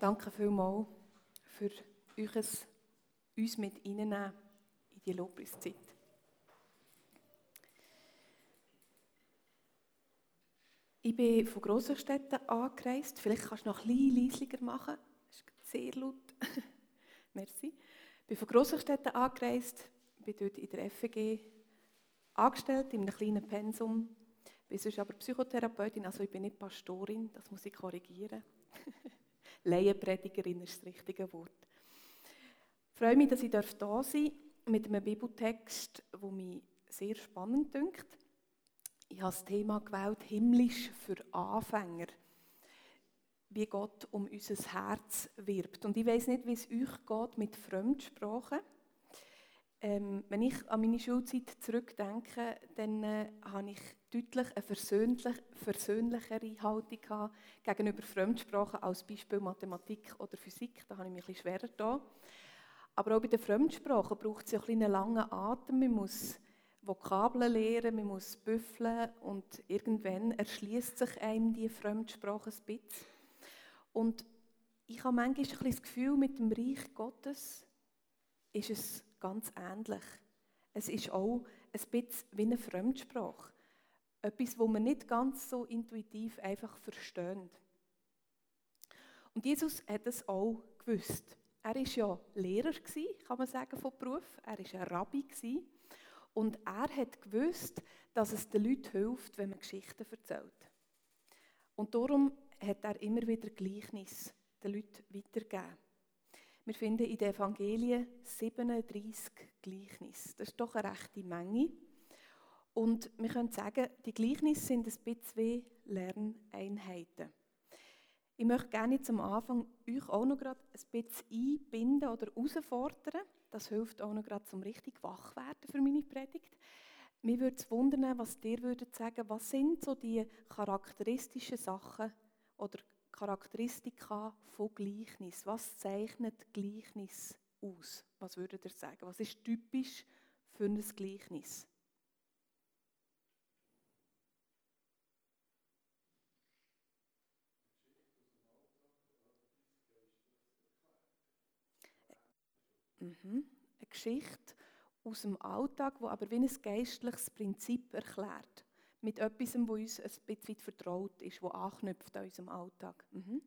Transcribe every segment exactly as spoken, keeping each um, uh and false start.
Danke vielmals für euch uns mit reinnehmen in die Lobpreiszeit. Ich bin von Grossenstetten angereist. Vielleicht kannst du noch ein bisschen leisiger machen. Das ist sehr laut. Merci. Ich bin von Grossenstetten angereist, bin dort in der F E G angestellt, in einem kleinen Pensum. Ich bin sonst aber Psychotherapeutin, also ich bin nicht Pastorin, das muss ich korrigieren. Laienpredigerin ist das richtige Wort. Ich freue mich, dass ich da sein darf mit einem Bibeltext, der mich sehr spannend dünkt. Ich habe das Thema gewählt, himmlisch für Anfänger, wie Gott um unser Herz wirbt. Und ich weiss nicht, wie es euch geht mit Fremdsprachen. Ähm, wenn ich an meine Schulzeit zurückdenke, dann äh, habe ich deutlich eine versöhnlich, versöhnlichere Haltung gehabt gegenüber Fremdsprachen als Beispiel Mathematik oder Physik. Da habe ich mich ein bisschen schwerer getan. Aber auch bei den Fremdsprachen braucht es ja ein bisschen einen langen Atem. Man muss Vokabeln lernen, man muss büffeln und irgendwann erschließt sich einem die Fremdsprache ein bisschen. Und ich habe manchmal ein bisschen das Gefühl, mit dem Reich Gottes ist es ganz ähnlich. Es ist auch ein bisschen wie eine Fremdsprache. Etwas, das man nicht ganz so intuitiv einfach versteht. Und Jesus hat es auch gewusst. Er war ja Lehrer, kann man sagen, von Beruf. Er war ein Rabbi. Und er hat gewusst, dass es den Leuten hilft, wenn man Geschichten erzählt. Und darum hat er immer wieder Gleichnisse den Leuten weitergegeben. Wir finden in den Evangelien siebenunddreissig Gleichnisse. Das ist doch eine rechte Menge. Und wir können sagen, die Gleichnisse sind ein bisschen wie Lerneinheiten. Ich möchte gerne zum Anfang euch auch noch gerade ein bisschen einbinden oder herausfordern. Das hilft auch noch gerade zum richtig wach werden für meine Predigt. Mich würde es wundern, was ihr würdet sagen, was sind so die charakteristischen Sachen oder Charakteristika von Gleichnis? Was zeichnet Gleichnis aus? Was würdet ihr sagen? Was ist typisch für ein Gleichnis? Mhm. Eine Geschichte aus dem Alltag, die aber wie ein geistliches Prinzip erklärt. Mit etwas, das uns ein bisschen vertraut ist, das anknüpft an unserem Alltag. Mhm.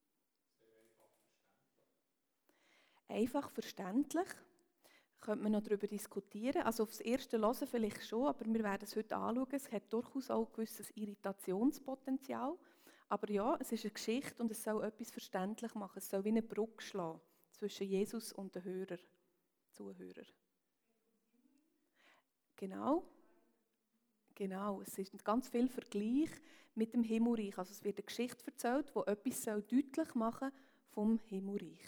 Einfach verständlich. Könnte man noch darüber diskutieren. Also aufs erste Hören vielleicht schon, aber wir werden es heute anschauen. Es hat durchaus auch ein gewisses Irritationspotenzial. Aber ja, es ist eine Geschichte und es soll etwas verständlich machen. Es soll wie eine Brücke schlagen zwischen Jesus und den Hörer, Zuhörer. Genau. Genau, es ist ganz viel Vergleich mit dem Himmelreich. Also es wird eine Geschichte erzählt, die etwas soll deutlich machen vom Himmelreich.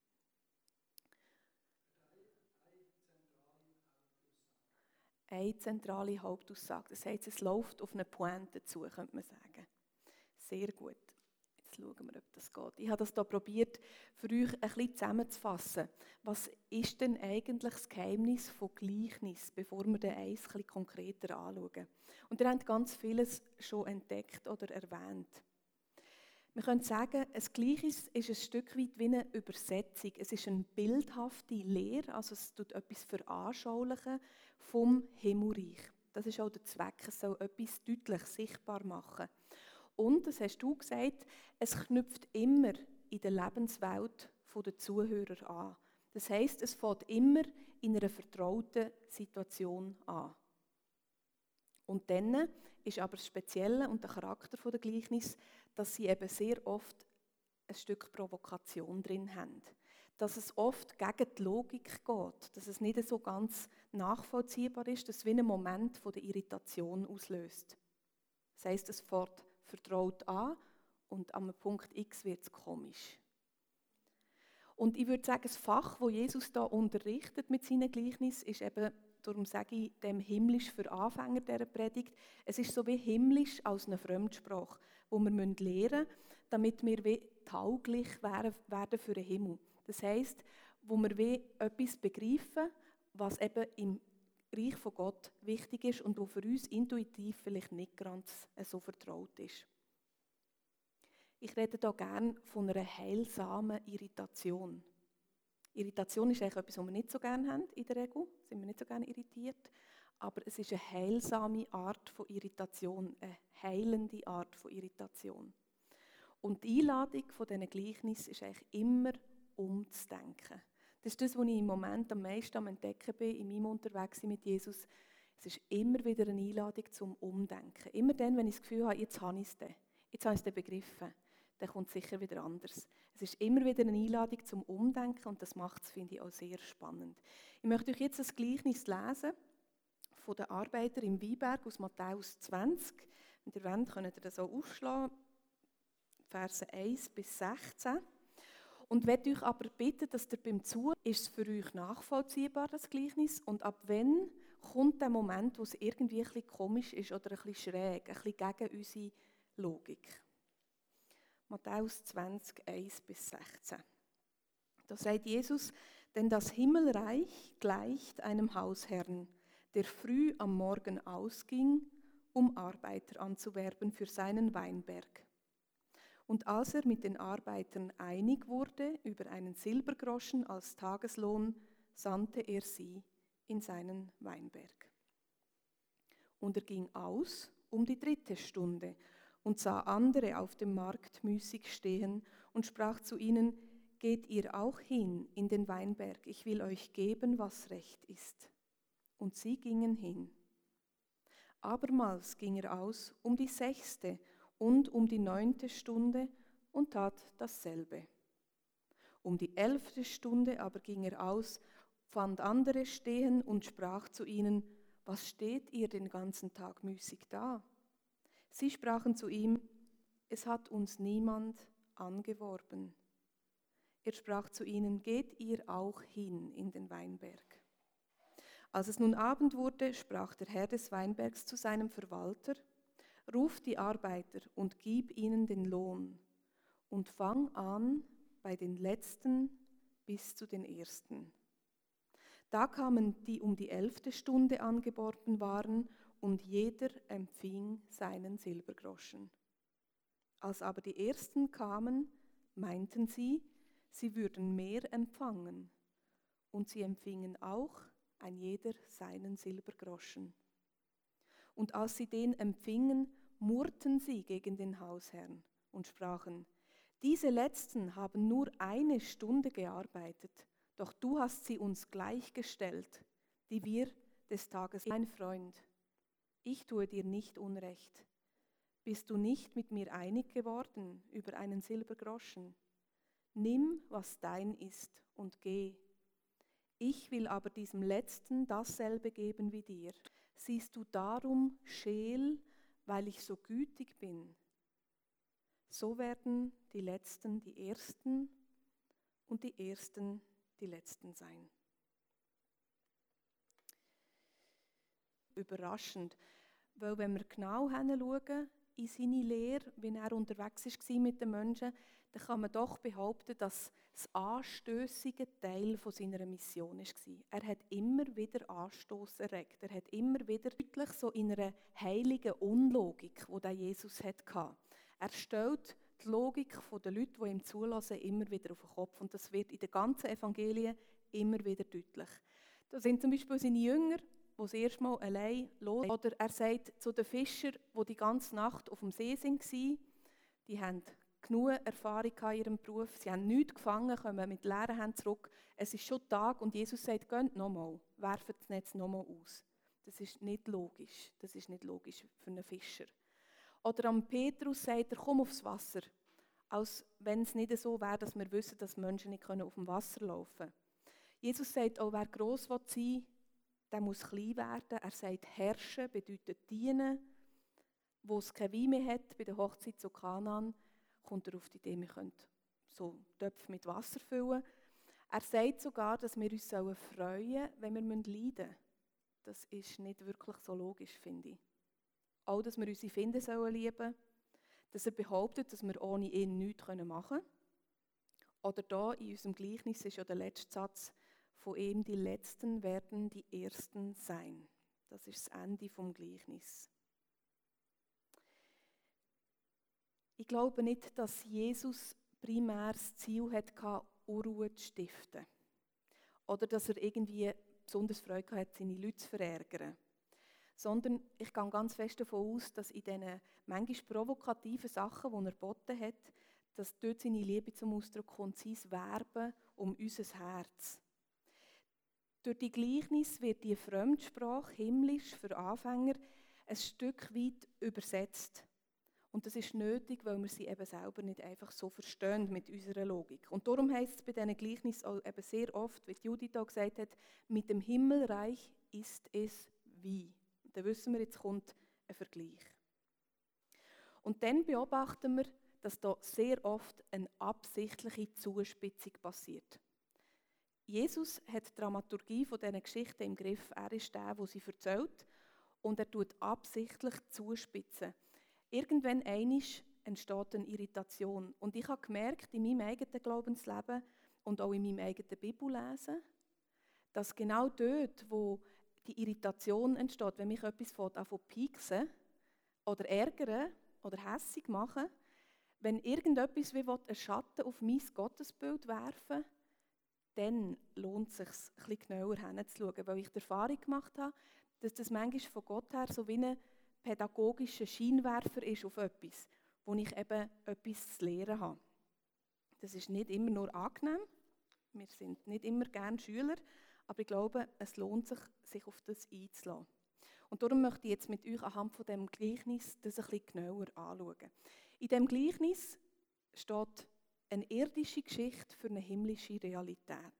Eine zentrale Hauptaussage. Das heißt, es läuft auf eine Pointe zu, könnte man sagen. Sehr gut. Jetzt schauen wir, ob das geht. Ich habe das hier probiert, für euch ein bisschen zusammenzufassen. Was ist denn eigentlich das Geheimnis von Gleichnis, bevor wir den eins ein bisschen konkreter anschauen? Und ihr habt ganz vieles schon entdeckt oder erwähnt. Wir können sagen, ein Gleichnis ist ein Stück weit wie eine Übersetzung. Es ist eine bildhafte Lehre, also es tut etwas veranschaulichen vom Himmelreich. Das ist auch der Zweck, es soll etwas deutlich sichtbar machen. Und, das hast du gesagt, es knüpft immer in der Lebenswelt der Zuhörer an. Das heisst, es fängt immer in einer vertrauten Situation an. Und dann ist aber das Spezielle und der Charakter der Gleichnis, dass sie eben sehr oft ein Stück Provokation drin haben. Dass es oft gegen die Logik geht, dass es nicht so ganz nachvollziehbar ist, dass es wie einen Moment von der Irritation auslöst. Das heisst, es fängt vertraut an und am Punkt X wird es komisch. Und ich würde sagen, das Fach, das Jesus da unterrichtet mit seinen Gleichnissen, ist eben, darum sage ich dem himmlisch für Anfänger dieser Predigt, es ist so wie himmlisch als eine Fremdsprache, die wir lernen müssen, damit wir wie tauglich werden für den Himmel. Das heisst, wo wir wie etwas begreifen, was eben im Reich von Gott wichtig ist und wo für uns intuitiv vielleicht nicht ganz so vertraut ist. Ich rede hier gerne von einer heilsamen Irritation. Irritation ist eigentlich etwas, was wir nicht so gerne haben in der Regel, sind wir nicht so gerne irritiert, aber es ist eine heilsame Art von Irritation, eine heilende Art von Irritation. Und die Einladung von diesen Gleichnissen ist eigentlich immer umzudenken. Das ist das, was ich im Moment am meisten am Entdecken bin, in meinem Unterwegssein mit Jesus. Es ist immer wieder eine Einladung zum Umdenken. Immer dann, wenn ich das Gefühl habe, jetzt habe ich es dann, jetzt habe ich es dann begriffen, dann kommt es sicher wieder anders. Es ist immer wieder eine Einladung zum Umdenken und das macht es, finde ich, auch sehr spannend. Ich möchte euch jetzt das Gleichnis lesen von den Arbeitern im Weinberg aus Matthäus zwanzig. Wenn ihr wollt, könnt ihr das auch aufschlagen, Verse eins bis sechzehn. Und ich möchte euch aber bitten, dass ihr beim Zuhören, ist es für euch nachvollziehbar, das Gleichnis, und ab wann kommt der Moment, wo es irgendwie ein bisschen komisch ist oder ein bisschen schräg, ein bisschen gegen unsere Logik. Matthäus zwanzig, eins bis sechzehn. Da sagt Jesus, denn das Himmelreich gleicht einem Hausherrn, der früh am Morgen ausging, um Arbeiter anzuwerben für seinen Weinberg. Und als er mit den Arbeitern einig wurde über einen Silbergroschen als Tageslohn, sandte er sie in seinen Weinberg. Und er ging aus um die dritte Stunde und sah andere auf dem Markt müßig stehen und sprach zu ihnen, geht ihr auch hin in den Weinberg, ich will euch geben, was recht ist. Und sie gingen hin. Abermals ging er aus um die sechste und um die neunte Stunde und tat dasselbe. Um die elfte Stunde aber ging er aus, fand andere stehen und sprach zu ihnen, was steht ihr den ganzen Tag müßig da? Sie sprachen zu ihm, es hat uns niemand angeworben. Er sprach zu ihnen, geht ihr auch hin in den Weinberg. Als es nun Abend wurde, sprach der Herr des Weinbergs zu seinem Verwalter, ruf die Arbeiter und gib ihnen den Lohn und fang an bei den Letzten bis zu den Ersten. Da kamen die um die elfte Stunde angeborben waren und jeder empfing seinen Silbergroschen. Als aber die Ersten kamen, meinten sie, sie würden mehr empfangen und sie empfingen auch ein jeder seinen Silbergroschen. Und als sie den empfingen, murrten sie gegen den Hausherrn und sprachen, diese Letzten haben nur eine Stunde gearbeitet, doch du hast sie uns gleichgestellt, die wir des Tages, mein Freund, ich tue dir nicht Unrecht. Bist du nicht mit mir einig geworden über einen Silbergroschen? Nimm, was dein ist, und geh. Ich will aber diesem Letzten dasselbe geben wie dir. Siehst du darum scheel, weil ich so gütig bin? So werden die Letzten die Ersten und die Ersten die Letzten sein. Überraschend, weil wenn wir genau hinschauen in seine Lehre, wie er unterwegs war mit den Menschen, dann kann man doch behaupten, dass das anstössige Teil von seiner Mission war. Er hat immer wieder Anstoß erregt. Er hat immer wieder deutlich so in einer heiligen Unlogik, die Jesus hatte. Er stellt die Logik der Leute, die ihm zulassen, immer wieder auf den Kopf. Und das wird in den ganzen Evangelien immer wieder deutlich. Da sind zum Beispiel seine Jünger, die das erste Mal allein los. Oder er sagt zu den Fischern, die die ganze Nacht auf dem See waren, die haben genug Erfahrung in ihrem Beruf, sie haben nichts gefangen, kommen mit leeren Händen zurück. Es ist schon Tag und Jesus sagt, geht nochmal, werft das Netz nochmal aus. Das ist nicht logisch, das ist nicht logisch für einen Fischer. Oder am Petrus sagt er, komm aufs Wasser, als wenn es nicht so wäre, dass wir wissen, dass Menschen nicht auf dem Wasser laufen können. Jesus sagt auch, wer gross sein will, der muss klein werden. Er sagt, herrschen bedeutet dienen. Wo es kein Wein mehr hat, bei der Hochzeit zu Kanaan, kommt er auf die Idee, wir können so Töpfe mit Wasser füllen. Er sagt sogar, dass wir uns freuen sollen, wenn wir leiden müssen. Das ist nicht wirklich so logisch, finde ich. Auch, dass wir unsere Finde sollen lieben, dass er behauptet, dass wir ohne ihn nichts machen können. Oder da in unserem Gleichnis ist ja der letzte Satz von ihm, die Letzten werden die Ersten sein. Das ist das Ende vom Gleichnis. Ich glaube nicht, dass Jesus primär das Ziel hatte, Unruhe zu stiften. Oder dass er irgendwie besonders Freude hatte, seine Leute zu verärgern. Sondern ich gehe ganz fest davon aus, dass in diesen manchmal provokativen Sachen, die er geboten hat, dass dort seine Liebe zum Ausdruck kommt, sein Werben um unser Herz. Durch die Gleichnis wird die Fremdsprache, himmlisch für Anfänger, ein Stück weit übersetzt. Und das ist nötig, weil wir sie eben selber nicht einfach so verstehen mit unserer Logik. Und darum heisst es bei diesen Gleichnissen auch eben sehr oft, wie Judith auch gesagt hat, mit dem Himmelreich ist es wie. Und dann wissen wir, jetzt kommt ein Vergleich. Und dann beobachten wir, dass da sehr oft eine absichtliche Zuspitzung passiert. Jesus hat die Dramaturgie von diesen Geschichten im Griff. Er ist der, der sie erzählt. Und er tut absichtlich zuspitzen. Irgendwann einmal entsteht eine Irritation. Und ich habe gemerkt, in meinem eigenen Glaubensleben und auch in meinem eigenen Bibellesen, dass genau dort, wo die Irritation entsteht, wenn mich etwas von pieksen oder ärgern oder hässig machen, wenn irgendetwas wie einen Schatten auf mein Gottesbild werfen, dann lohnt es sich, ein bisschen genauer hinzuschauen, weil ich die Erfahrung gemacht habe, dass das manchmal von Gott her so wie ein pädagogischer Scheinwerfer ist auf etwas, wo ich eben etwas zu lernen habe. Das ist nicht immer nur angenehm, wir sind nicht immer gerne Schüler, aber ich glaube, es lohnt sich, sich auf das einzulassen. Und darum möchte ich jetzt mit euch anhand von diesem Gleichnis das ein bisschen genauer anschauen. In diesem Gleichnis steht eine irdische Geschichte für eine himmlische Realität.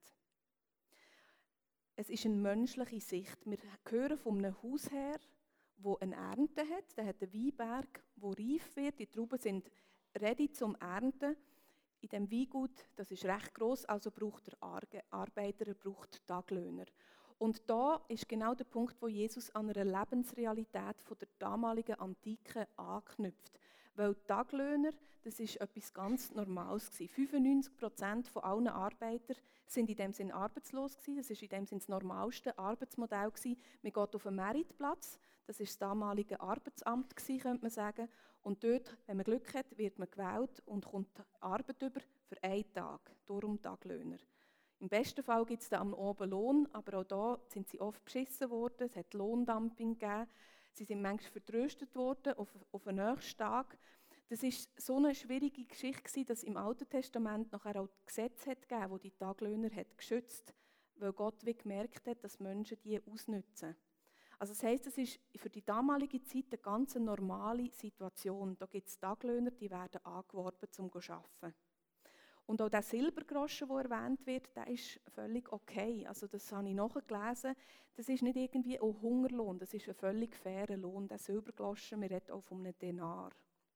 Es ist eine menschliche Sicht. Wir hören von einem Hausherr, der eine Ernte hat. Der hat einen Weinberg, der reif wird. Die Trauben sind ready zum Ernten. In diesem Weingut, das ist recht gross, also braucht er Arbeiter, er braucht Taglöhner. Und da ist genau der Punkt, wo Jesus an einer Lebensrealität von der damaligen Antike anknüpft. Weil Taglöhner, das ist etwas ganz Normales gewesen. fünfundneunzig Prozent von allen Arbeitern sind in dem Sinn arbeitslos gewesen. Das ist in dem Sinn das normalste Arbeitsmodell gewesen. Man geht auf einen Meritplatz, das ist das damalige Arbeitsamt gewesen, könnte man sagen. Und dort, wenn man Glück hat, wird man gewählt und kommt Arbeit über für einen Tag. Darum Taglöhner. Im besten Fall gibt es dann am Oben Lohn, aber auch da sind sie oft beschissen worden. Es hat Lohndumping gegeben. Sie sind manchmal vertröstet worden auf, auf den nächsten Tag. Das war so eine schwierige Geschichte, dass im Alten Testament nachher auch Gesetze hat gegeben, die die Taglöhner hat geschützt, weil Gott wie gemerkt hat, dass Menschen die ausnutzen. Also das heisst, es ist für die damalige Zeit eine ganz normale Situation. Da gibt es Taglöhner, die werden angeworben, um zu arbeiten. Und auch der Silbergroschen, der erwähnt wird, der ist völlig okay. Also das habe ich nachgelesen. Das ist nicht irgendwie ein Hungerlohn, das ist ein völlig fairer Lohn. Der Silbergroschen, wir reden auch von einem Denar.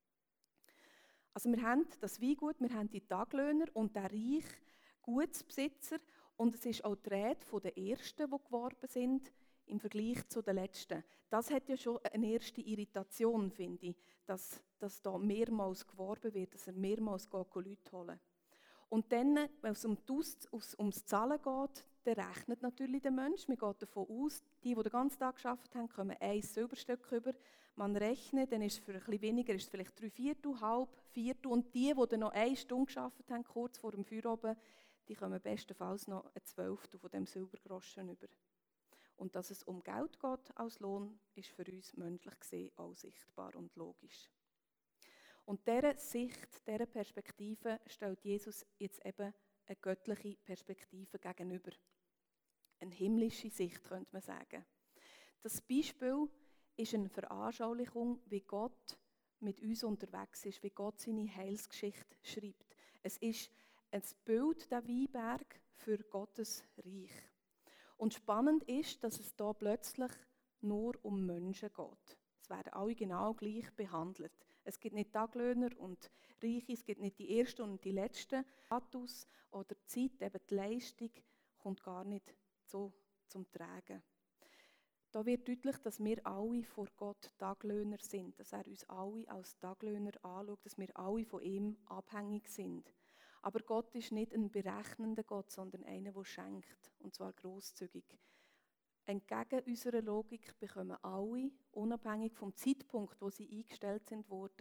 Also wir haben das Weingut, wir haben die Taglöhner und der reich Gutsbesitzer. Und es ist auch die Rede von den Ersten, die geworben sind, im Vergleich zu den Letzten. Das hat ja schon eine erste Irritation, finde ich, dass, dass da mehrmals geworben wird, dass er mehrmals Leute holen. Und dann, wenn es um das, ums Zahlen geht, dann rechnet natürlich der Mensch. Man geht davon aus, die, die den ganzen Tag gearbeitet haben, kommen ein Silberstück über. Man rechnet, dann ist es für ein bisschen weniger, ist es vielleicht drei Viertel, halb, Viertel. Und die, die dann noch eine Stunde gearbeitet haben, kurz vor dem Feierabend, die kommen bestenfalls noch ein Zwölftel von dem Silbergroschen über. Und dass es um Geld geht als Lohn, ist für uns menschlich gesehen auch sichtbar und logisch. Und dieser Sicht, dieser Perspektive stellt Jesus jetzt eben eine göttliche Perspektive gegenüber. Eine himmlische Sicht, könnte man sagen. Das Beispiel ist eine Veranschaulichung, wie Gott mit uns unterwegs ist, wie Gott seine Heilsgeschichte schreibt. Es ist ein Bild, der Weinberg, für Gottes Reich. Und spannend ist, dass es da plötzlich nur um Menschen geht. Es werden alle genau gleich behandelt. Es gibt nicht Taglöhner und Reiche, es gibt nicht die Ersten und die Letzten. Status oder die Zeit, eben die Leistung, kommt gar nicht so zum Tragen. Da wird deutlich, dass wir alle vor Gott Taglöhner sind, dass er uns alle als Taglöhner anschaut, dass wir alle von ihm abhängig sind. Aber Gott ist nicht ein berechnender Gott, sondern einer, der schenkt, und zwar grosszügig. Entgegen unserer Logik bekommen alle, unabhängig vom Zeitpunkt, wo sie eingestellt sind, worden,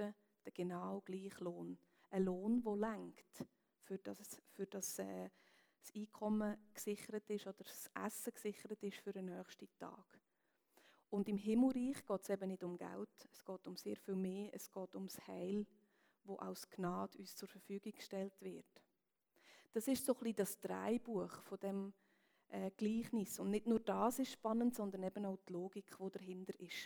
den genau gleichen Lohn. Ein Lohn, der reicht, für das, für das äh, das Einkommen gesichert ist oder das Essen gesichert ist für den nächsten Tag. Und im Himmelreich geht es eben nicht um Geld, es geht um sehr viel mehr, es geht ums Heil, das als Gnade uns zur Verfügung gestellt wird. Das ist so ein bisschen das Drehbuch von dem äh, Gleichnis. Und nicht nur das ist spannend, sondern eben auch die Logik, die dahinter ist.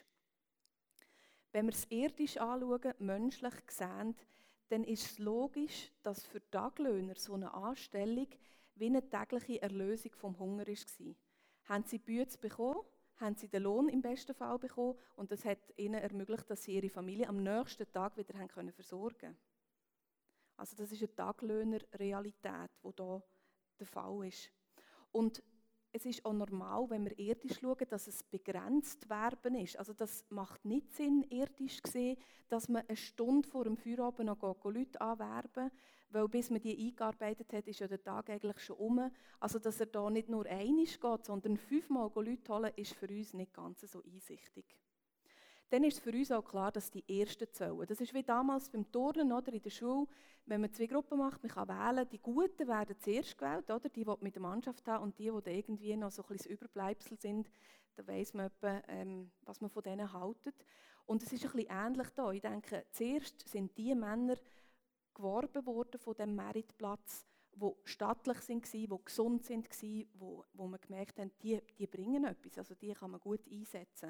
Wenn wir es irdisch anschauen, menschlich sehen, dann ist es logisch, dass für Taglöhner so eine Anstellung wie eine tägliche Erlösung vom Hunger war. Haben sie Bütze bekommen, haben sie den Lohn im besten Fall bekommen und das hat ihnen ermöglicht, dass sie ihre Familie am nächsten Tag wieder haben können versorgen konnten. Also das ist eine Taglöhner-Realität, die hier der Fall ist. Und es ist auch normal, wenn wir irdisch schauen, dass es begrenzt Werben ist. Also das macht nicht Sinn, irdisch gesehen, dass man eine Stunde vor dem Feierabend noch Leute anwerben, weil bis man die eingearbeitet hat, ist ja der Tag eigentlich schon um. Also dass er da nicht nur einmal geht, sondern fünfmal Leute holen, ist für uns nicht ganz so einsichtig. Dann ist es für uns auch klar, dass die Ersten zählen. Das ist wie damals beim Turnen oder in der Schule, wenn man zwei Gruppen macht, man kann wählen, die Guten werden zuerst gewählt, oder? Die, die mit der Mannschaft haben, und die, die irgendwie noch so ein bisschen das Überbleibsel sind, da weiss man etwa, ähm, was man von denen hält. Und es ist ein bisschen ähnlich da. Ich denke, zuerst sind die Männer geworben worden von diesem Meritplatz, die stattlich waren, die gesund waren, wo, wo man gemerkt hat, die, die bringen etwas, also die kann man gut einsetzen.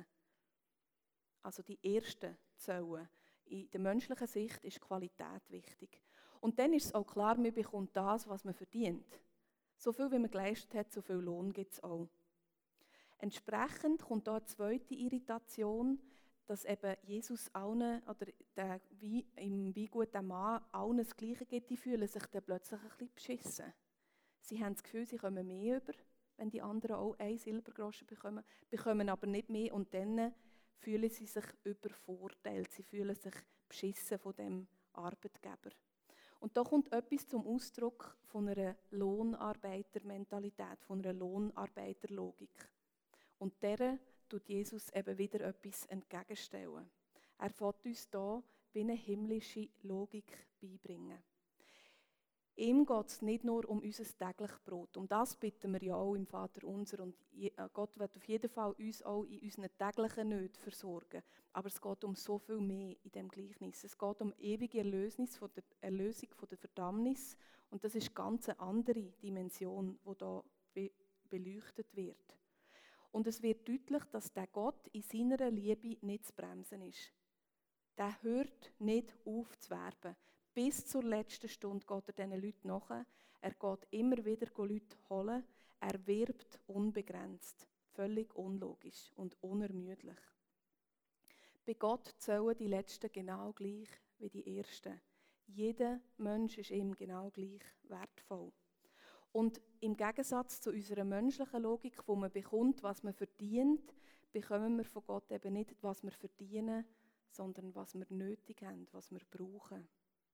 Also die Ersten zählen. In der menschlichen Sicht ist Qualität wichtig. Und dann ist es auch klar, man bekommt das, was man verdient. So viel, wie man geleistet hat, so viel Lohn gibt es auch. Entsprechend kommt da eine zweite Irritation, dass eben Jesus allen, oder der, wie im Weingut der Mann, allen das Gleiche gibt, die fühlen sich dann plötzlich ein bisschen beschissen. Sie haben das Gefühl, sie kommen mehr über, wenn die anderen auch einen Silbergroschen bekommen, bekommen aber nicht mehr und dann fühlen sie sich übervorteilt, sie fühlen sich beschissen von dem Arbeitgeber. Und da kommt etwas zum Ausdruck von einer Lohnarbeitermentalität, von einer Lohnarbeiterlogik. Und der tut Jesus eben wieder etwas entgegenstellen. Er fährt uns hier wie eine himmlische Logik beibringen. Ihm geht es nicht nur um unser tägliches Brot. Um das bitten wir ja auch im Vater unser. Und Gott wird auf jeden Fall uns auch in unseren täglichen Nöten versorgen. Aber es geht um so viel mehr in diesem Gleichnis. Es geht um ewige Erlösung von der, Erlösung von der Verdammnis. Und das ist ganz eine andere Dimension, die hier be- beleuchtet wird. Und es wird deutlich, dass der Gott in seiner Liebe nicht zu bremsen ist. Der hört nicht auf zu werben. Bis zur letzten Stunde geht er diesen Leuten nach. Er geht immer wieder Leute holen. Er wirbt unbegrenzt. Völlig unlogisch und unermüdlich. Bei Gott zählen die Letzten genau gleich wie die Ersten. Jeder Mensch ist ihm genau gleich wertvoll. Und im Gegensatz zu unserer menschlichen Logik, wo man bekommt, was man verdient, bekommen wir von Gott eben nicht, was wir verdienen, sondern was wir nötig haben, was wir brauchen.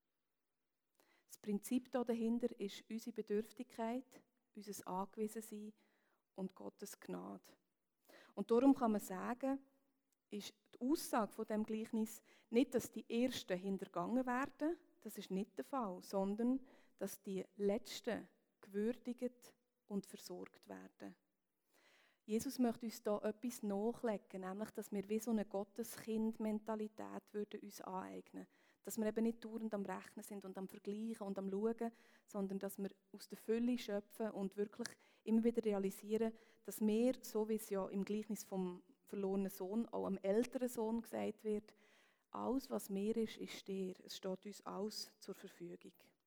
Das Prinzip dahinter ist unsere Bedürftigkeit, unser Angewiesensein und Gottes Gnade. Und darum kann man sagen, ist die Aussage von dem Gleichnis nicht, dass die Ersten hintergangen werden, das ist nicht der Fall, sondern dass die Letzten gewürdigt und versorgt werden. Jesus möchte uns da etwas nachlegen, nämlich, dass wir wie so eine Gotteskind-Mentalität würden uns aneignen. Dass wir eben nicht dauernd am Rechnen sind und am Vergleichen und am Schauen, sondern dass wir aus der Fülle schöpfen und wirklich immer wieder realisieren, dass wir, so wie es ja im Gleichnis vom verlorenen Sohn auch am älteren Sohn gesagt wird, alles, was mehr ist, ist dir. Es steht uns alles zur Verfügung.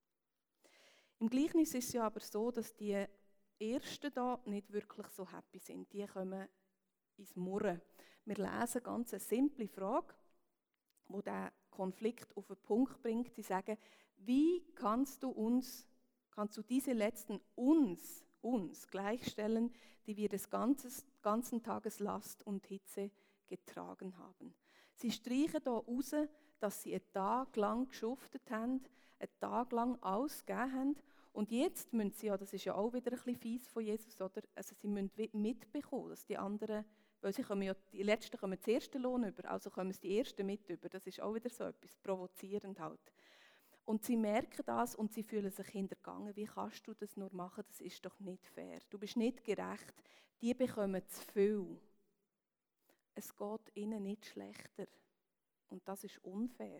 Im Gleichnis ist es ja aber so, dass die Ersten da nicht wirklich so happy sind. Die kommen ins Murren. Wir lesen ganz eine simple Frage, die diesen Konflikt auf den Punkt bringt. Sie sagen, wie kannst du uns, kannst du diese Letzten uns, uns gleichstellen, die wir des ganzen, ganzen Tages Last und Hitze getragen haben? Sie streichen hier raus, dass sie einen Tag lang geschuftet haben, einen Tag lang ausgegeben haben. Und jetzt müssen sie, ja, das ist ja auch wieder ein bisschen fies von Jesus, oder? Also sie müssen mitbekommen, dass die anderen Weil sie kommen ja, die Letzten kommen den ersten Lohn über, also kommen es die Ersten mit über. Das ist auch wieder so etwas, provozierend halt. Und sie merken das und sie fühlen sich hintergangen. Wie kannst du das nur machen? Das ist doch nicht fair. Du bist nicht gerecht. Die bekommen zu viel. Es geht ihnen nicht schlechter. Und das ist unfair.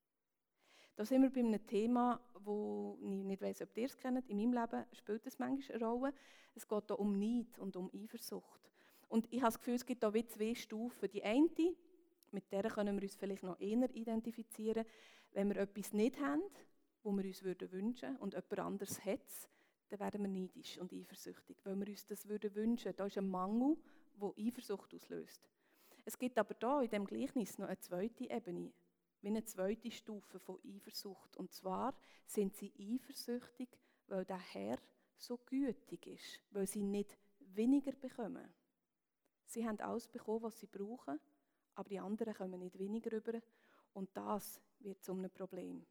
Da sind wir bei einem Thema, wo ich nicht weiss, ob ihr es kennt. In meinem Leben spielt das manchmal eine Rolle. Es geht hier um Neid und um Eifersucht. Und ich habe das Gefühl, es gibt hier wie zwei Stufen. Die eine, mit der können wir uns vielleicht noch eher identifizieren, wenn wir etwas nicht haben, was wir uns wünschen würden, und jemand anderes hat es, dann werden wir neidisch und eifersüchtig. Weil wir uns das wünschen würden, da ist ein Mangel, der Eifersucht auslöst. Es gibt aber hier in diesem Gleichnis noch eine zweite Ebene, wie eine zweite Stufe von Eifersucht. Und zwar sind sie eifersüchtig, weil der Herr so gütig ist, weil sie nicht weniger bekommen. Sie haben alles bekommen, was sie brauchen, aber die anderen kommen nicht weniger rüber. Und das wird zu einem Problem.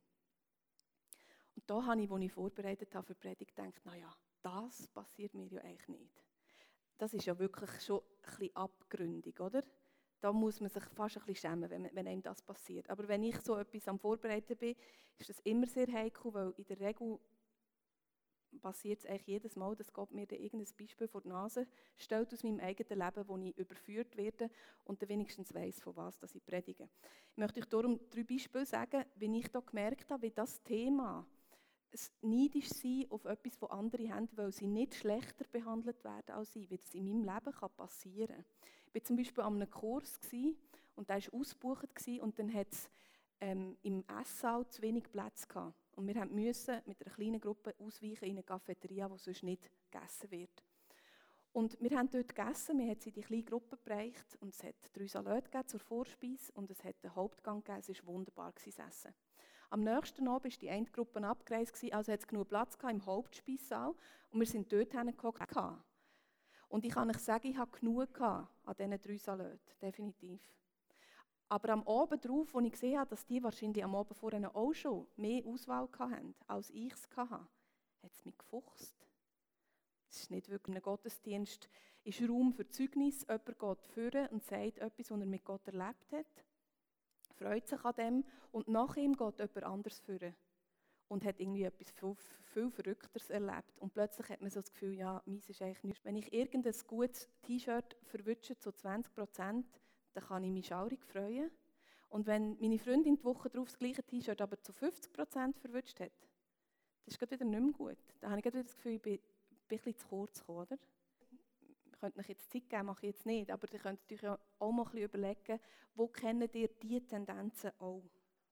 Und da habe ich, als ich vorbereitet habe für die Predigt, gedacht, naja, das passiert mir ja eigentlich nicht. Das ist ja wirklich schon ein bisschen abgründig, oder? Da muss man sich fast ein bisschen schämen, wenn, wenn einem das passiert. Aber wenn ich so etwas am Vorbereiten bin, ist das immer sehr heikel, weil in der Regel passiert es eigentlich jedes Mal, dass Gott mir dann irgendein Beispiel vor die Nase stellt aus meinem eigenen Leben, wo ich überführt werde und dann wenigstens weiss, von was ich predige. Ich möchte euch darum drei Beispiele sagen, wie ich da gemerkt habe, wie das Thema das neidisch sein auf etwas, das andere haben, weil sie nicht schlechter behandelt werden als ich, wie das in meinem Leben passieren kann. Ich war zum Beispiel an einem Kurs und der war ausgebucht und dann hat es ähm, im Esssaal zu wenig Platz gehabt. Und wir mussten mit einer kleinen Gruppe ausweichen in eine Cafeteria, wo sonst nicht gegessen wird. Und wir haben dort gegessen, wir haben sie in die kleine Gruppe gebracht und es hat drei Salate zur Vorspeise und es hat einen Hauptgang gegeben, es war wunderbar das Essen. Am nächsten Abend war die eine Gruppe abgereist, also hat es genug Platz im Hauptspeissaal und wir sind dort hingehockt. Und ich kann euch sagen, ich hatte genug an diesen drei Salaten, definitiv. Aber am Abend darauf, als ich gesehen habe, dass die wahrscheinlich am Abend vorher auch schon mehr Auswahl hatten, als ich es hatte, hat es mich gefuchst. Es ist nicht wirklich ein Gottesdienst, es ist Raum für Zeugnis. Jemand geht führen und sagt etwas, was er mit Gott erlebt hat, freut sich an dem und nach ihm geht jemand anderes führen und hat irgendwie etwas viel, viel Verrückteres erlebt. Und plötzlich hat man so das Gefühl, ja, meins ist eigentlich nichts. Wenn ich irgendein gutes T-Shirt verwünsche zu zwanzig Prozent, dann kann ich mich schaurig freuen. Und wenn meine Freundin die Woche darauf das gleiche T-Shirt aber zu fünfzig Prozent verwünscht hat, das ist wieder nicht mehr gut. Dann habe ich wieder das Gefühl, ich bin, bin ein bisschen zu kurz gekommen, oder? Ich könnte euch jetzt Zeit geben, mache ich jetzt nicht, aber ihr könnt euch auch mal ein bisschen überlegen, wo kennt ihr diese Tendenzen auch?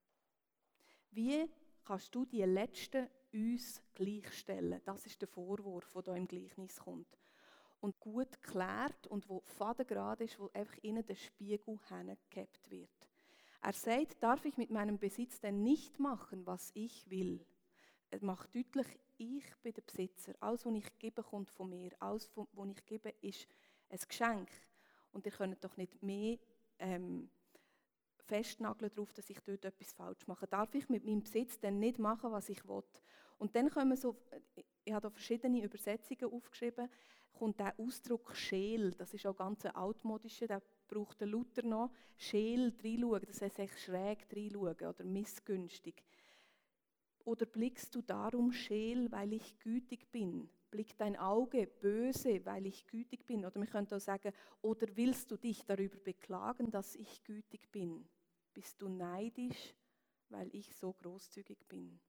Wie kannst du die Letzten uns gleichstellen? Das ist der Vorwurf, der hier im Gleichnis kommt. Und gut geklärt und wo fadengerade ist, wo einfach innen der Spiegel hingehabt wird. Er sagt, darf ich mit meinem Besitz denn nicht machen, was ich will? Er macht deutlich, ich bin der Besitzer. Alles, was ich gebe, kommt von mir. Alles, was ich gebe, ist ein Geschenk. Und ihr könnt doch nicht mehr ähm, festnageln darauf, dass ich dort etwas falsch mache. Darf ich mit meinem Besitz denn nicht machen, was ich will? Und dann kommen so, ich habe da verschiedene Übersetzungen aufgeschrieben, kommt der Ausdruck Scheel, das ist auch ganz ein altmodischer, der braucht der Luther noch. Scheel, reinschauen, das heisst echt schräg reinschauen oder missgünstig. Oder blickst du darum scheel, weil ich gütig bin? Blickt dein Auge böse, weil ich gütig bin? Oder wir könnten auch sagen, oder willst du dich darüber beklagen, dass ich gütig bin? Bist du neidisch, weil ich so großzügig bin?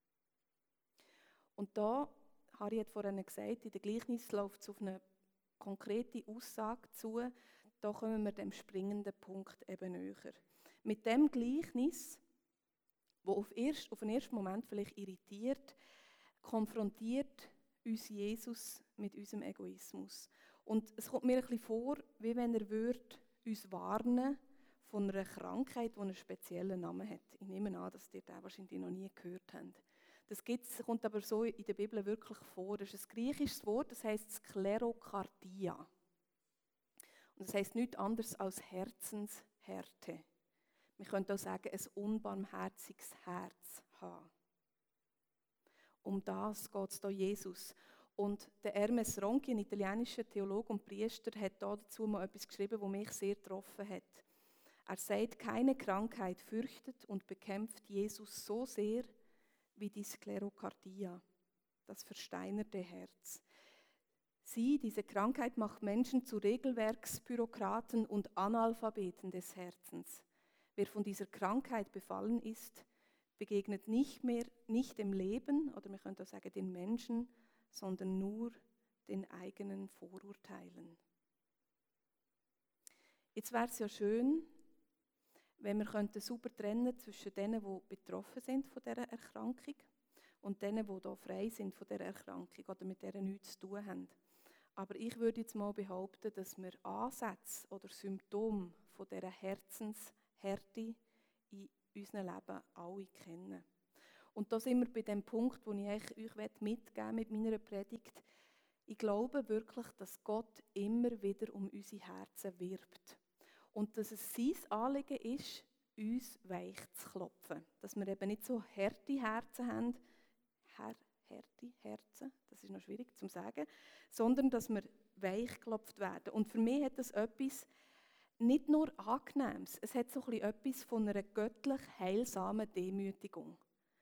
Und da, Harry hat vorhin gesagt, in der Gleichnis läuft es auf eine konkrete Aussage zu. Da kommen wir dem springenden Punkt eben näher. Mit dem Gleichnis, wo auf, erst, auf den ersten Moment vielleicht irritiert, konfrontiert uns Jesus mit unserem Egoismus. Und es kommt mir ein bisschen vor, wie wenn er würde uns warnen von einer Krankheit, die einen speziellen Namen hat. Ich nehme an, dass ihr das wahrscheinlich noch nie gehört habt. Das gibt's, kommt aber so in der Bibel wirklich vor. Das ist ein griechisches Wort, das heisst Sklerokardia. Und das heisst nichts anderes als Herzenshärte. Wir können auch sagen, ein unbarmherziges Herz haben. Um das geht es hier Jesus. Und der Hermes Ronchi, ein italienischer Theologe und Priester, hat dazu mal etwas geschrieben, das mich sehr getroffen hat. Er sagt, keine Krankheit fürchtet und bekämpft Jesus so sehr wie die Sklerokardia, das versteinerte Herz. Sie, diese Krankheit, macht Menschen zu Regelwerksbürokraten und Analphabeten des Herzens. Wer von dieser Krankheit befallen ist, begegnet nicht mehr nicht dem Leben, oder man könnte auch sagen den Menschen, sondern nur den eigenen Vorurteilen. Jetzt wäre es ja schön, wenn wir könnten super trennen zwischen denen, die betroffen sind von dieser Erkrankung und denen, die hier frei sind von dieser Erkrankung oder mit der nichts zu tun haben. Aber ich würde jetzt mal behaupten, dass wir Ansätze oder Symptome von dieser Herzenshärte in unserem Leben alle kennen. Und da sind wir bei dem Punkt, den ich euch mitgeben mit meiner Predigt. Ich glaube wirklich, dass Gott immer wieder um unsere Herzen wirbt. Und dass es sein Anliegen ist, uns weich zu klopfen. Dass wir eben nicht so harte Herzen haben, Her, harte Herzen, das ist noch schwierig zu sagen, sondern dass wir weich geklopft werden. Und für mich hat das etwas nicht nur Angenehmes, es hat so etwas von einer göttlich heilsamen Demütigung.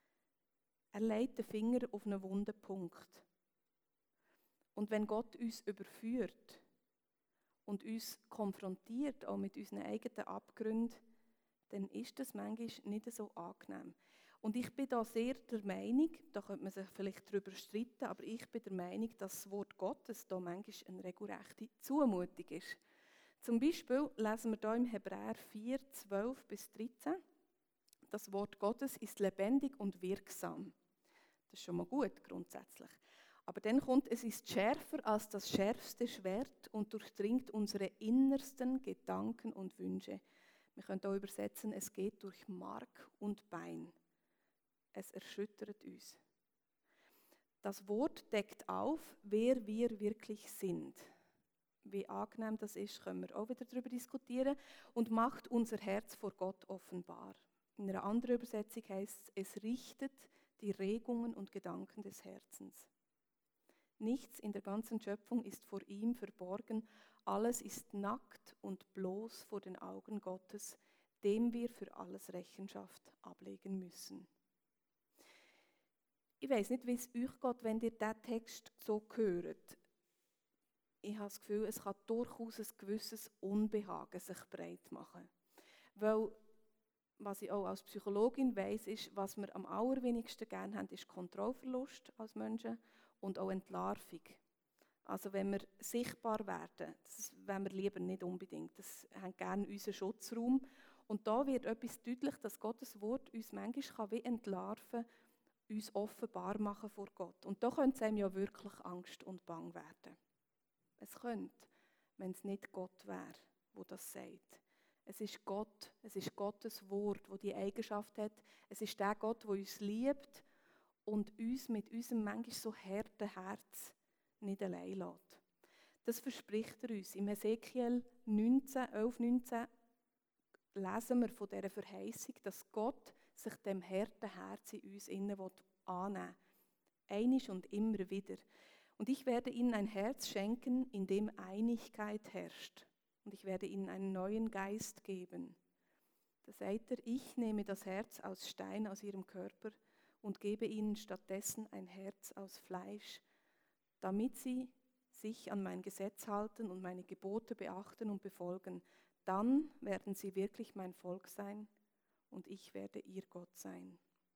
Er legt den Finger auf einen wunden Punkt. Und wenn Gott uns überführt und uns konfrontiert, auch mit unseren eigenen Abgründen, dann ist das manchmal nicht so angenehm. Und ich bin da sehr der Meinung, da könnte man sich vielleicht darüber streiten, aber ich bin der Meinung, dass das Wort Gottes da manchmal eine regelrechte Zumutung ist. Zum Beispiel lesen wir da im Hebräer vier, zwölf bis dreizehn, das Wort Gottes ist lebendig und wirksam. Das ist schon mal gut grundsätzlich. Aber dann kommt, es ist schärfer als das schärfste Schwert und durchdringt unsere innersten Gedanken und Wünsche. Wir können auch übersetzen, es geht durch Mark und Bein. Es erschüttert uns. Das Wort deckt auf, wer wir wirklich sind. Wie angenehm das ist, können wir auch wieder darüber diskutieren. Und macht unser Herz vor Gott offenbar. In einer anderen Übersetzung heißt es, es richtet die Regungen und Gedanken des Herzens. Nichts in der ganzen Schöpfung ist vor ihm verborgen. Alles ist nackt und bloß vor den Augen Gottes, dem wir für alles Rechenschaft ablegen müssen. Ich weiss nicht, wie es euch geht, wenn ihr diesen Text so hört. Ich habe das Gefühl, es kann durchaus ein gewisses Unbehagen sich breit machen. Weil, was ich auch als Psychologin weiss, ist, was wir am allerwenigsten gerne haben, ist Kontrollverlust als Menschen und auch Entlarvung. Also wenn wir sichtbar werden, das wollen wir lieber nicht unbedingt. Das haben gerne unseren Schutzraum. Und da wird etwas deutlich, dass Gottes Wort uns manchmal wie entlarven kann, uns offenbar machen vor Gott. Und da könnte es einem ja wirklich Angst und Bang werden. Es könnte, wenn es nicht Gott wäre, der das sagt. Es ist Gott, es ist Gottes Wort, das die Eigenschaft hat. Es ist der Gott, der uns liebt und uns mit unserem manchmal so harten Herz nicht allein lässt. Das verspricht er uns. Im Hesekiel neunzehn, elf, neunzehn lesen wir von dieser Verheißung, dass Gott sich dem harten Herz in uns innen annehmen will. Einisch und immer wieder. Und ich werde ihnen ein Herz schenken, in dem Einigkeit herrscht. Und ich werde ihnen einen neuen Geist geben. Da sagt er, ich nehme das Herz aus Stein aus ihrem Körper und gebe ihnen stattdessen ein Herz aus Fleisch, damit sie sich an mein Gesetz halten und meine Gebote beachten und befolgen. Dann werden sie wirklich mein Volk sein und ich werde ihr Gott sein.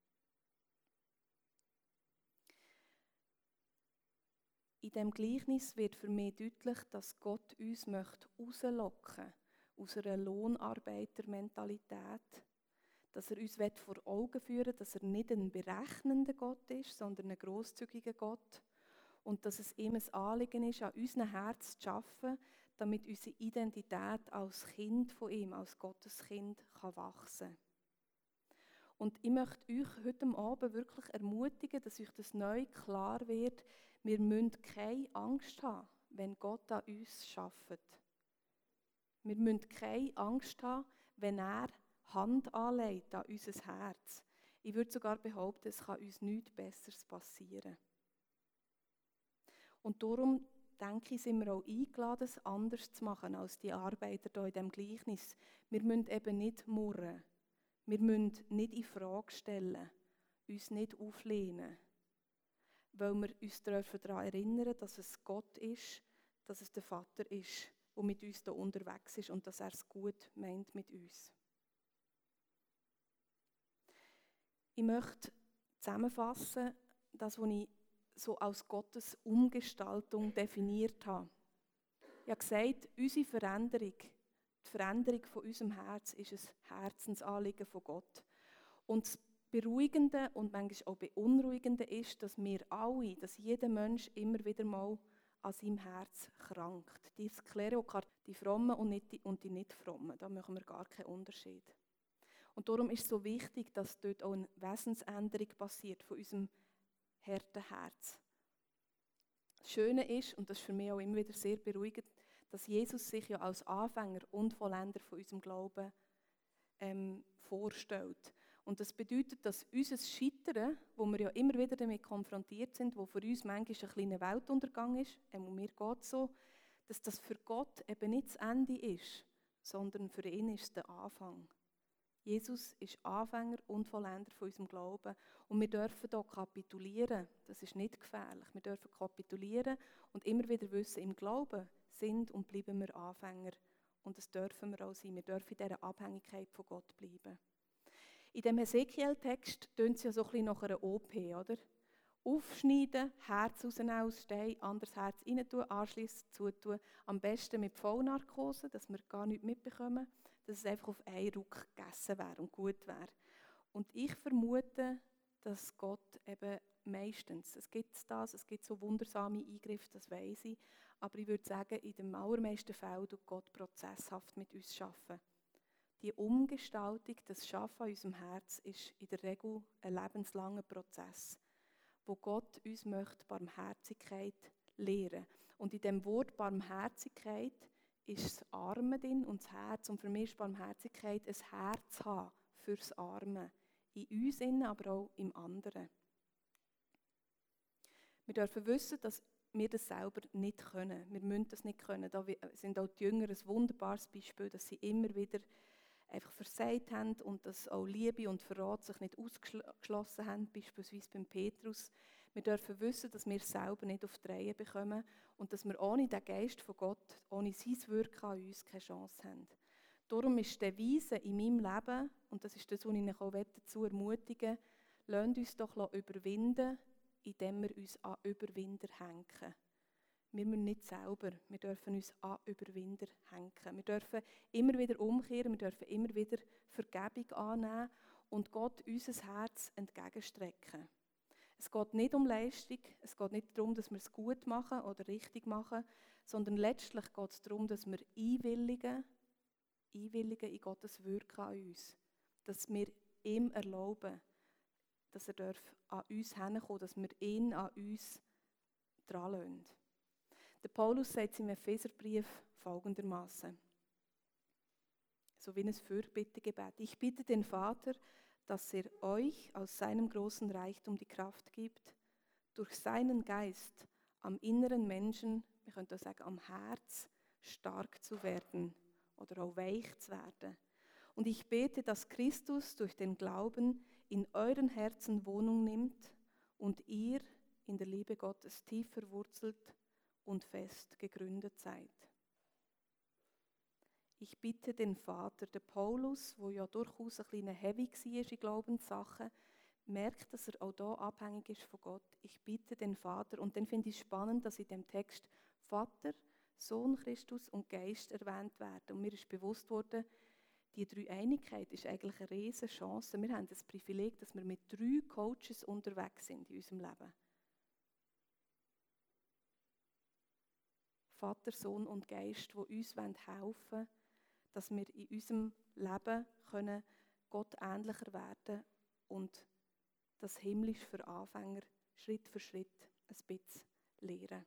In dem Gleichnis wird für mich deutlich, dass Gott uns möchte rauslocken aus einer Lohnarbeitermentalität, dass er uns vor Augen führen will, dass er nicht ein berechnender Gott ist, sondern ein grosszügiger Gott und dass es ihm ein Anliegen ist, an unserem Herz zu arbeiten, damit unsere Identität als Kind von ihm, als Gottes Kind, kann wachsen kann. Und ich möchte euch heute Abend wirklich ermutigen, dass euch das neu klar wird, wir müssen keine Angst haben, wenn Gott an uns arbeitet. Wir müssen keine Angst haben, wenn er Hand anlegt an unser Herz. Ich würde sogar behaupten, es kann uns nichts Besseres passieren. Und darum, denke ich, sind wir auch eingeladen, es anders zu machen als die Arbeiter hier in diesem Gleichnis. Wir müssen eben nicht murren. Wir müssen nicht in Frage stellen, uns nicht auflehnen, weil wir uns daran erinnern dürfen, dass es Gott ist, dass es der Vater ist, der mit uns hier unterwegs ist und dass er es gut meint mit uns. Ich möchte zusammenfassen, das, was ich so als Gottes Umgestaltung definiert habe. Ich habe gesagt, unsere Veränderung, die Veränderung von unserem Herz ist ein Herzensanliegen von Gott. Und das Beruhigende und manchmal auch Beunruhigende ist, dass wir alle, dass jeder Mensch immer wieder mal an seinem Herz krankt. Die Sklerokardie, die Frommen und, nicht die, und die Nicht-Frommen, da machen wir gar keinen Unterschied. Und darum ist es so wichtig, dass dort auch eine Wesensänderung passiert von unserem harten Herz. Das Schöne ist, und das ist für mich auch immer wieder sehr beruhigend, dass Jesus sich ja als Anfänger und Vollender von unserem Glauben ähm, vorstellt. Und das bedeutet, dass unser Scheitern, wo wir ja immer wieder damit konfrontiert sind, wo für uns manchmal ein kleiner Weltuntergang ist, ähm, mir geht es so, dass das für Gott eben nicht das Ende ist, sondern für ihn ist es der Anfang. Jesus ist Anfänger und Vollender von unserem Glauben. Und wir dürfen hier kapitulieren. Das ist nicht gefährlich. Wir dürfen kapitulieren und immer wieder wissen, im Glauben sind und bleiben wir Anfänger. Und das dürfen wir auch sein. Wir dürfen in dieser Abhängigkeit von Gott bleiben. In dem Hesekiel-Text tönt es ja so ein bisschen nach einer O P, oder? Aufschneiden, Herz rausnehmen aus Stein, anderes Herz rein tun, anschliessend zutun. Am besten mit Vollnarkose, dass wir gar nichts mitbekommen, dass es einfach auf einen Ruck gegessen wäre und gut wäre. Und ich vermute, dass Gott eben meistens, es gibt das, es gibt so wundersame Eingriffe, das weiss ich, aber ich würde sagen, in den allermeisten Fällen tut Gott prozesshaft mit uns arbeiten. Die Umgestaltung, das Schaffen an unserem Herz, ist in der Regel ein lebenslanger Prozess, wo Gott uns möchte Barmherzigkeit lehren. Und in dem Wort Barmherzigkeit ist das Arme drin und das Herz. Und für mich ist Barmherzigkeit ein Herz haben fürs Arme. In uns innen, aber auch im anderen. Wir dürfen wissen, dass wir das selber nicht können. Wir müssen das nicht können. Da sind auch die Jünger ein wunderbares Beispiel, dass sie immer wieder einfach versagt haben und dass auch Liebe und Verrat sich nicht ausgeschlossen haben, beispielsweise beim Petrus. Wir dürfen wissen, dass wir es selber nicht auf die Reihe bekommen und dass wir ohne den Geist von Gott, ohne sein Wirken an uns keine Chance haben. Darum ist die Devise in meinem Leben, und das ist das, was ich euch auch dazu ermutigen will, lasst uns doch überwinden, indem wir uns an Überwinder hängen. Wir müssen nicht selber, wir dürfen uns an Überwinder hängen. Wir dürfen immer wieder umkehren, wir dürfen immer wieder Vergebung annehmen und Gott unser Herz entgegenstrecken. Es geht nicht um Leistung, es geht nicht darum, dass wir es gut machen oder richtig machen, sondern letztlich geht es darum, dass wir einwilligen, einwilligen in Gottes Wirken an uns. Dass wir ihm erlauben, dass er an uns herkommen, dass wir ihn an uns dranlassen. Der Paulus sagt im Epheserbrief folgendermaßen, so wie ein Fürbittegebet: Ich bitte den Vater, dass er euch aus seinem großen Reichtum die Kraft gibt, durch seinen Geist am inneren Menschen, wir können auch sagen am Herz, stark zu werden oder auch weich zu werden. Und ich bete, dass Christus durch den Glauben in euren Herzen Wohnung nimmt und ihr in der Liebe Gottes tief verwurzelt und fest gegründet seid. Ich bitte den Vater, der Paulus, der ja durchaus ein bisschen heavy war in Glaubenssachen, merkt, dass er auch hier abhängig ist von Gott. Ich bitte den Vater, und dann finde ich es spannend, dass in dem Text Vater, Sohn Christus und Geist erwähnt werden. Und mir ist bewusst worden, die Dreieinigkeit ist eigentlich eine riesige Chance. Wir haben das Privileg, dass wir mit drei Coaches unterwegs sind in unserem Leben. Vater, Sohn und Geist, die uns helfen wollen, dass wir in unserem Leben können Gott ähnlicher werden und das Himmlisch für Anfänger Schritt für Schritt ein bisschen lernen.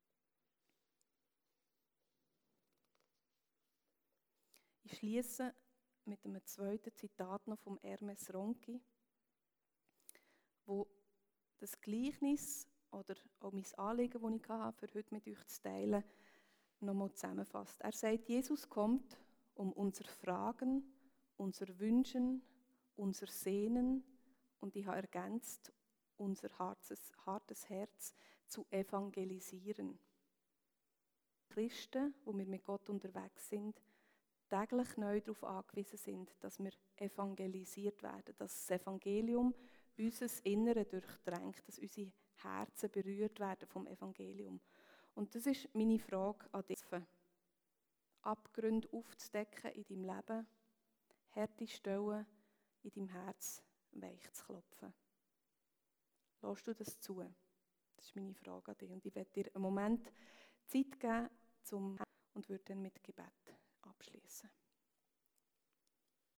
Ich schließe mit einem zweiten Zitat noch vom Hermes Ronchi, wo das Gleichnis oder auch mein Anliegen, das ich hatte, für heute mit euch zu teilen, nochmal zusammenfasst. Er sagt, Jesus kommt, um unser Fragen, unser Wünschen, unser Sehnen und ich habe ergänzt, unser hartes, hartes Herz zu evangelisieren. Christen, wo wir mit Gott unterwegs sind, täglich neu darauf angewiesen sind, dass wir evangelisiert werden, dass das Evangelium unser Innere durchdrängt, dass unsere Herzen berührt werden vom Evangelium. Und das ist meine Frage an dich. Abgründe aufzudecken in deinem Leben, harte Stellen in deinem Herz weich zu klopfen. Lässt du das zu? Das ist meine Frage an dich. Und ich werde dir einen Moment Zeit geben, zum und würde dann mit Gebet abschließen.